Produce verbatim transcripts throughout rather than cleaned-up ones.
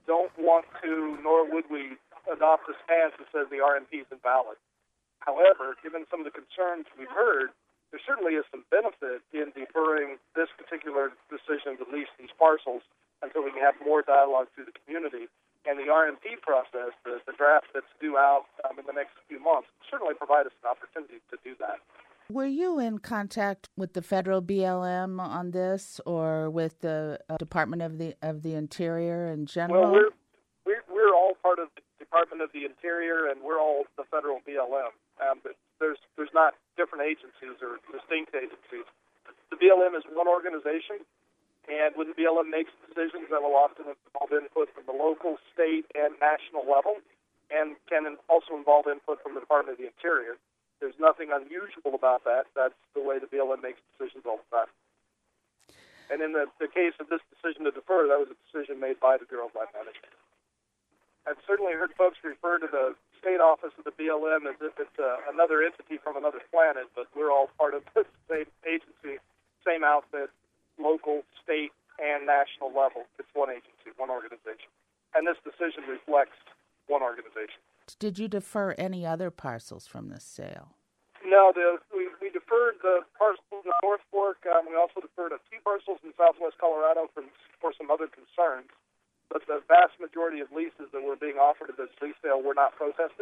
don't want to, nor would we, adopt a stance that says the R M P is invalid. However, given some of the concerns we've heard, there certainly is some benefit in deferring this particular decision to lease these parcels until we can have more dialogue through the community. And the R M P process, the, the draft that's due out um, in the next few months, certainly provide us an opportunity to do that. Were you in contact with the federal B L M on this, or with the uh, Department of the of the Interior in general? Well, we're, we're we're all part of the Department of the Interior, and we're all the federal B L M. Um, but there's there's not different agencies or distinct agencies. The B L M is one organization, and when the B L M makes decisions, that will often involve input from the local, state, and national level, and can also involve input from the Department of the Interior. There's nothing unusual about that. That's the way the B L M makes decisions all the time. And in the, the case of this decision to defer, that was a decision made by the Bureau of Land Management. I've certainly heard folks refer to the state office of the B L M as if it's uh, another entity from another planet, but we're all part of the same agency, same outfit, local, state, and national level. It's one agency, one organization. And this decision reflects one organization. Did you defer any other parcels from this sale? No, the, we, we deferred the parcels in the North Fork. Um, we also deferred a few parcels in southwest Colorado for, for some other concerns. But the vast majority of leases that were being offered at this lease sale were not protested.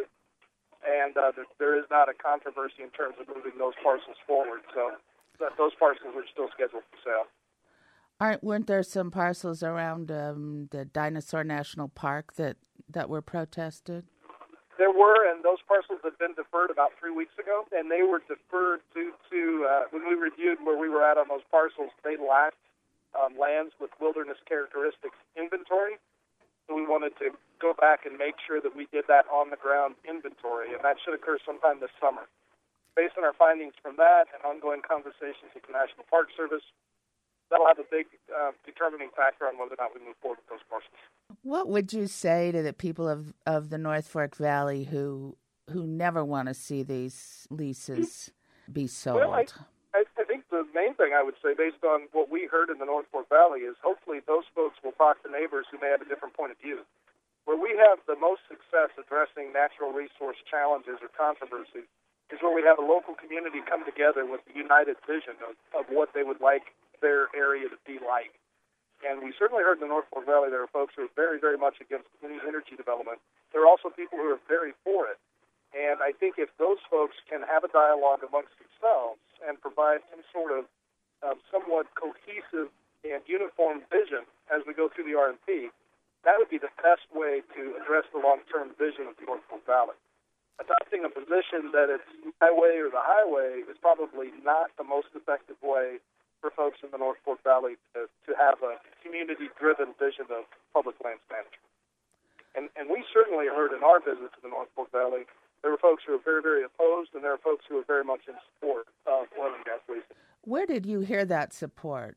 And uh, there, there is not a controversy in terms of moving those parcels forward. So that, those parcels are still scheduled for sale. Aren't, weren't there some parcels around um, the Dinosaur National Park that, that were protested? There were, and those parcels had been deferred about three weeks ago, and they were deferred due to, uh, when we reviewed where we were at on those parcels, they lacked um, lands with wilderness characteristics inventory. So we wanted to go back and make sure that we did that on-the-ground inventory, and that should occur sometime this summer. Based on our findings from that and ongoing conversations with the National Park Service, that'll have a big uh, determining factor on whether or not we move forward with those parcels. What would you say to the people of, of the North Fork Valley who who never want to see these leases be sold? Well, I, I, I think the main thing I would say, based on what we heard in the North Fork Valley, is hopefully those folks will talk to neighbors who may have a different point of view. Where we have the most success addressing natural resource challenges or controversies is where we have a local community come together with a united vision of, of what they would like their area to be like. And we certainly heard in the North Fork Valley there are folks who are very, very much against any energy development. There are also people who are very for it. And I think if those folks can have a dialogue amongst themselves and provide some sort of um, somewhat cohesive and uniform vision as we go through the R M P, that would be the best way to address the long-term vision of the North Fork Valley. Adopting a position that it's my way or the highway is probably not the most effective way for folks in the North Fork Valley to, to have a community-driven vision of public lands management. And, and we certainly heard in our visit to the North Fork Valley, there were folks who were very, very opposed, and there are folks who are very much in support of oil and gas leasing. Where did you hear that support?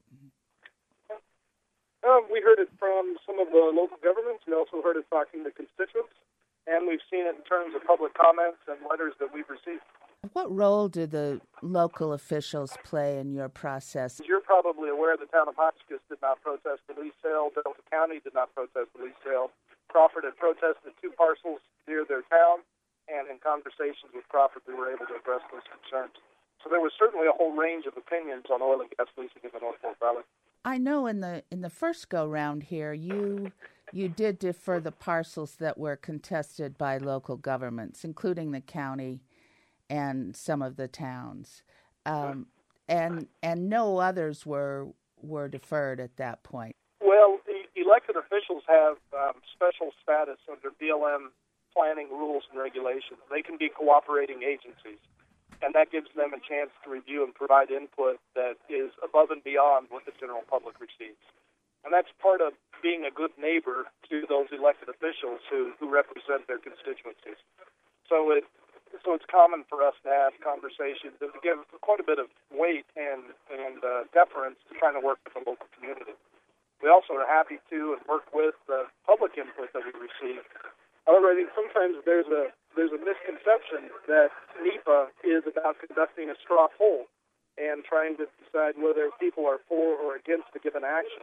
Um, we heard it from some of the local governments. We also heard it talking to constituents, and we've seen it in terms of public comments and letters that we've received. What role do the local officials play in your process? You're probably aware the town of Hotchkiss did not protest the lease sale. Delta County did not protest the lease sale. Crawford had protested two parcels near their town, and in conversations with Crawford, we were able to address those concerns. So there was certainly a whole range of opinions on oil and gas leasing in the North Fork Valley. I know in the in the first go-round here, you you did defer the parcels that were contested by local governments, including the county and some of the towns, um, and and no others were were deferred at that point. Well, the elected officials have um, special status under B L M planning rules and regulations. They can be cooperating agencies, and that gives them a chance to review and provide input that is above and beyond what the general public receives. And that's part of being a good neighbor to those elected officials who, who represent their constituencies. So it So it's common for us to have conversations and to give quite a bit of weight and, and uh, deference to trying to work with the local community. We also are happy to and work with the public input that we receive. However, I think sometimes there's a there's a misconception that N E P A is about conducting a straw poll and trying to decide whether people are for or against a given action.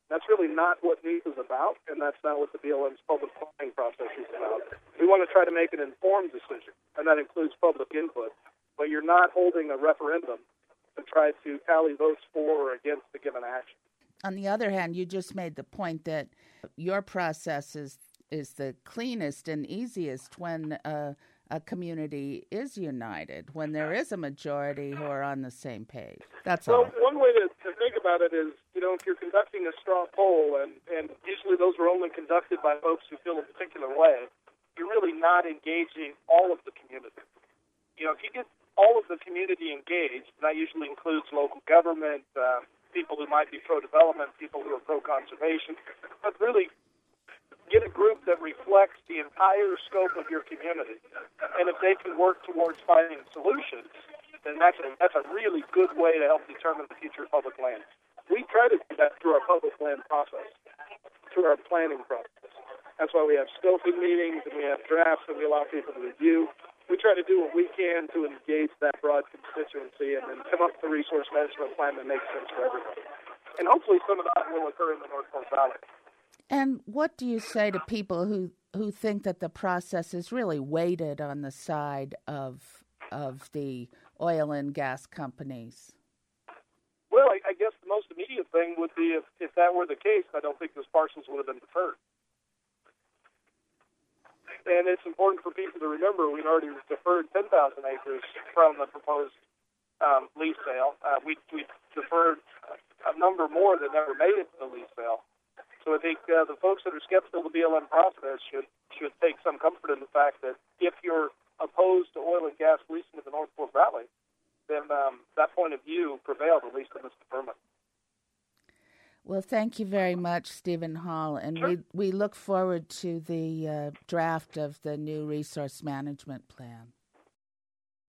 That's really not what N E P A is about, and that's not what the B L M's public planning process is about. We want to try to make an informed decision, and that includes public input, but you're not holding a referendum to try to tally votes for or against a given action. On the other hand, you just made the point that your process is, is the cleanest and easiest when uh, a community is united, when there is a majority who are on the same page. That's well, all. Well, one way to, to think about it is, you know, if you're conducting a straw poll, and, and usually those are only conducted by folks who feel a particular way, you're really not engaging all of the community. You know, if you get all of the community engaged, and that usually includes local government, uh, people who might be pro-development, people who are pro-conservation, but really get a group that reflects the entire scope of your community. And if they can work towards finding solutions, then that's a, that's a really good way to help determine the future of public land. We try to do that through our public land process, through our planning process. That's why we have scoping meetings and we have drafts that we allow people to review. We try to do what we can to engage that broad constituency and then come up with a resource management plan that makes sense for everybody. And hopefully some of that will occur in the North Fork Valley. And what do you say to people who, who think that the process is really weighted on the side of of the oil and gas companies? Well, I, I guess the most immediate thing would be if, if that were the case, I don't think those parcels would have been deferred. And it's important for people to remember we've already deferred ten thousand acres from the proposed um, lease sale. Uh, we, we deferred a number more that never made it to the lease sale. So I think uh, the folks that are skeptical of the B L M process should should take some comfort in the fact that if you're opposed to oil and gas leasing in the North Fork Valley, then um, that point of view prevailed, at least in this deferment. Well, thank you very much, Stephen Hall, and sure. we we look forward to the uh, draft of the new resource management plan.